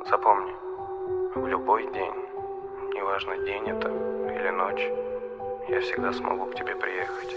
Запомни, в любой день, неважно день это или ночь, я всегда смогу к тебе приехать.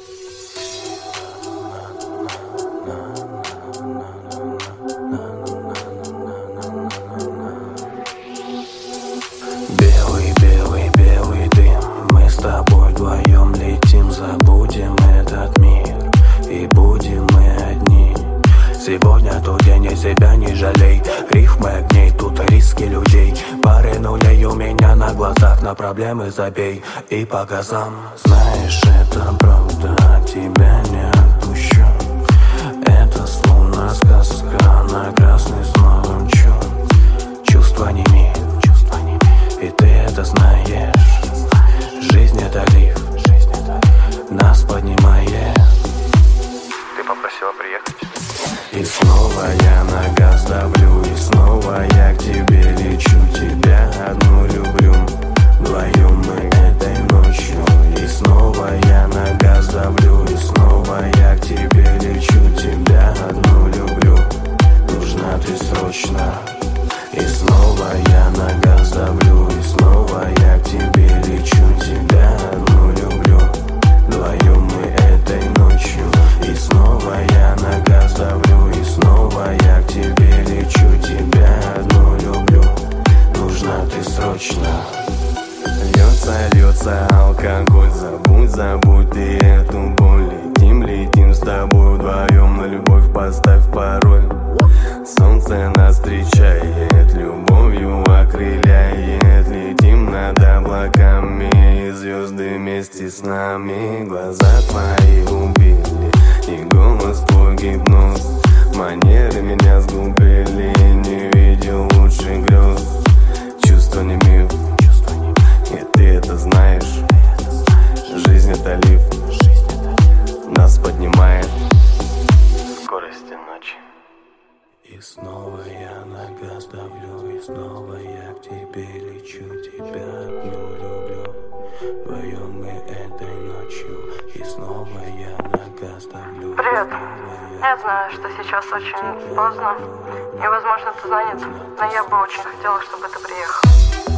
Белый, белый, белый дым, мы с тобой вдвоем летим, забудем этот мир и будем мы одни. Сегодня тот день, и себя не жалей. Рифмы огней, тут риски людей. Пары нулей у меня на глазах, на проблемы забей и по газам. Знаешь, это правда, тебя не отпущу. Это словно сказка, на красный снова мчу. Чувства не имеют, и ты это знаешь. Жизнь это лифт, нас поднимает. Ты попросила приехать? И снова я на газ давлю, и снова я к тебе лечу. Тебя одну люблю, вдвоем мы этой ночью. И снова я на газ давлю, и снова я к тебе лечу. Тебя одну люблю, нужна ты срочно. И снова я на газ давлю, и снова я к тебе лечу. Тебя одну люблю, вдвоем мы этой ночью. И снова я на газ давлю, и снова я к тебе лечу. Тебя одну люблю, нужна ты срочно. Льется алкоголь, забудь ты эту боль. Летим с тобой вдвоем, на любовь поставь пароль. Солнце нас встречает, любовью окрыляет. Летим над облаками, и звезды вместе с нами. Глаза твои убили, и голос твой гипноз. Манеры меня сгубили, не видел лучше грез. Чувства не миф, и ты это знаешь. Жизнь это лифт, нас поднимает. Скорости ночи. И снова я на газ давлю, и снова я к тебе лечу. Тебя одну люблю, вдвоем мы этой ночью. И снова я на газ давлю. Привет. Я знаю, что сейчас очень поздно, и, возможно, ты занят, но я бы очень хотела, чтобы ты приехал.